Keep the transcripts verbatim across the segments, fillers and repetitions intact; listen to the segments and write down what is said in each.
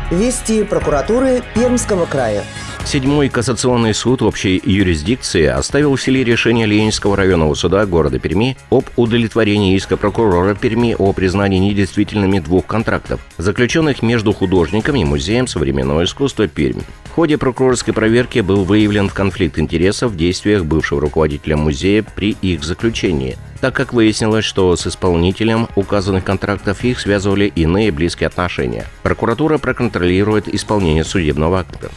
Вести прокуратуры Пермского края. Седьмой кассационный суд общей юрисдикции оставил в силе решение Ленинского районного суда города Перми об удовлетворении иска прокурора Перми о признании недействительными двух контрактов, заключенных между художником и Музеем современного искусства Пермь. В ходе прокурорской проверки был выявлен конфликт интересов в действиях бывшего руководителя музея при их заключении, так как выяснилось, что с исполнителем указанных контрактов их связывали иные близкие отношения. Прокуратура проконтролирует исполнение судебного акта.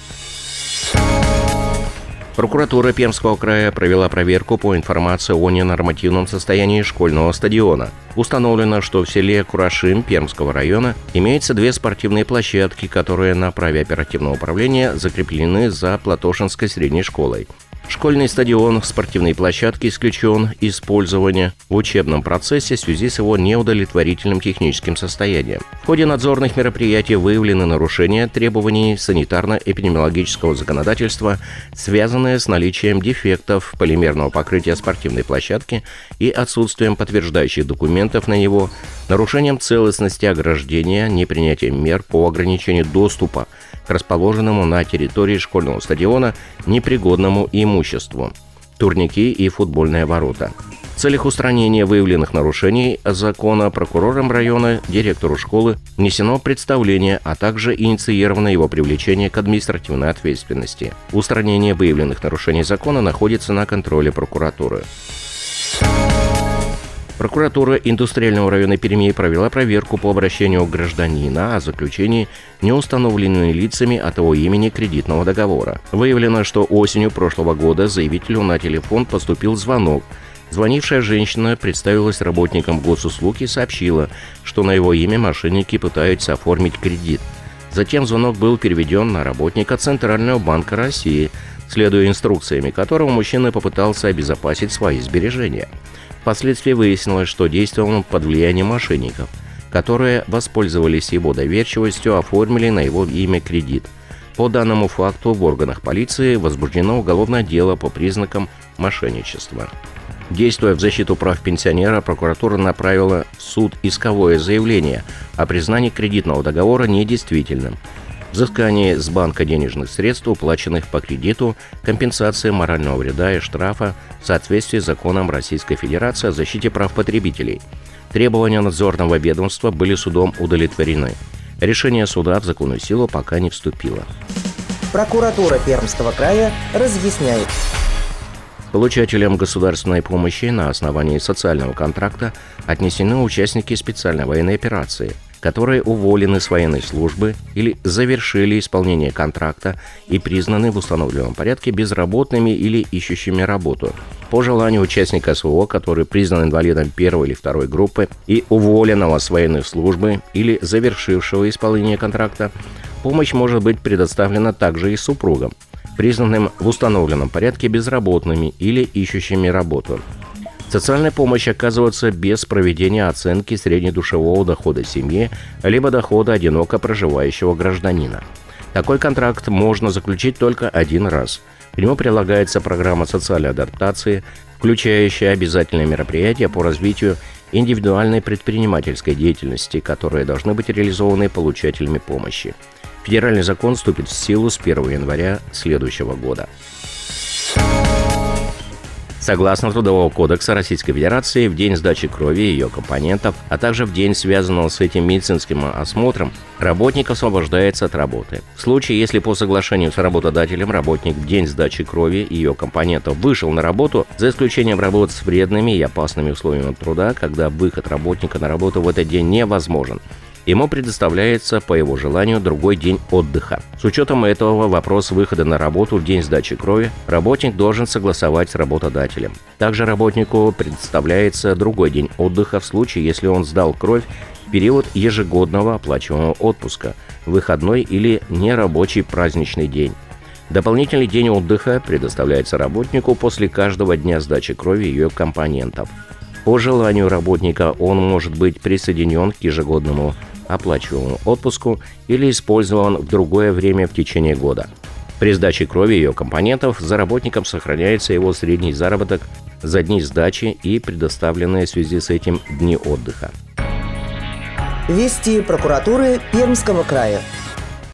Прокуратура Пермского края провела проверку по информации о ненормативном состоянии школьного стадиона. Установлено, что в селе Курашим Пермского района имеются две спортивные площадки, которые на праве оперативного управления закреплены за Платошинской средней школой. Школьный стадион в спортивной площадке исключен из использования в учебном процессе в связи с его неудовлетворительным техническим состоянием. В ходе надзорных мероприятий выявлены нарушения требований санитарно-эпидемиологического законодательства, связанные с наличием дефектов полимерного покрытия спортивной площадки и отсутствием подтверждающих документов на него, нарушением целостности ограждения, непринятием мер по ограничению доступа к расположенному на территории школьного стадиона непригодному имуществу, турники и футбольные ворота. В целях устранения выявленных нарушений закона прокурором района директору школы внесено представление, а также инициировано его привлечение к административной ответственности. Устранение выявленных нарушений закона находится на контроле прокуратуры. Прокуратура индустриального района Перми провела проверку по обращению гражданина о заключении неустановленными лицами от его имени кредитного договора. Выявлено, что осенью прошлого года заявителю на телефон поступил звонок. Звонившая женщина представилась работником госуслуг и сообщила, что на его имя мошенники пытаются оформить кредит. Затем звонок был переведен на работника Центрального банка России, следуя инструкциями которого мужчина попытался обезопасить свои сбережения. Впоследствии выяснилось, что действовал он под влиянием мошенников, которые воспользовались его доверчивостью, оформили на его имя кредит. По данному факту в органах полиции возбуждено уголовное дело по признакам мошенничества. Действуя в защиту прав пенсионера, прокуратура направила в суд исковое заявление о признании кредитного договора недействительным, взыскание с банка денежных средств, уплаченных по кредиту, компенсация морального вреда и штрафа в соответствии с законом Российской Федерации о защите прав потребителей. Требования надзорного ведомства были судом удовлетворены. Решение суда в законную силу пока не вступило. Прокуратура Пермского края разъясняет. Получателям государственной помощи на основании социального контракта отнесены участники специальной военной операции, которые уволены с военной службы или завершили исполнение контракта и признаны в установленном порядке безработными или ищущими работу. По желанию участника СВО, который признан инвалидом первой или второй группы и уволенного с военной службы или завершившего исполнение контракта, помощь может быть предоставлена также и супругам, признанным в установленном порядке безработными или ищущими работу. Социальная помощь оказывается без проведения оценки среднедушевого дохода семьи либо дохода одиноко проживающего гражданина. Такой контракт можно заключить только один раз. К нему прилагается программа социальной адаптации, включающая обязательные мероприятия по развитию индивидуальной предпринимательской деятельности, которые должны быть реализованы получателями помощи. Федеральный закон вступит в силу с первого января следующего года. Согласно Трудового кодекса Российской Федерации, в день сдачи крови и ее компонентов, а также в день, связанного с этим медицинским осмотром, работник освобождается от работы. В случае, если по соглашению с работодателем работник в день сдачи крови и ее компонентов вышел на работу, за исключением работ с вредными и опасными условиями труда, когда выход работника на работу в этот день невозможен, ему предоставляется по его желанию другой день отдыха. С учетом этого вопрос выхода на работу в день сдачи крови работник должен согласовать с работодателем. Также работнику предоставляется другой день отдыха в случае, если он сдал кровь в период ежегодного оплачиваемого отпуска, выходной или нерабочий праздничный день. Дополнительный день отдыха предоставляется работнику после каждого дня сдачи крови и ее компонентов. По желанию работника он может быть присоединен к ежегодному оплачиваемому отпуску или использован в другое время в течение года. При сдаче крови и ее компонентов за работником сохраняется его средний заработок за дни сдачи и предоставленные в связи с этим дни отдыха. Вести прокуратуры Пермского края.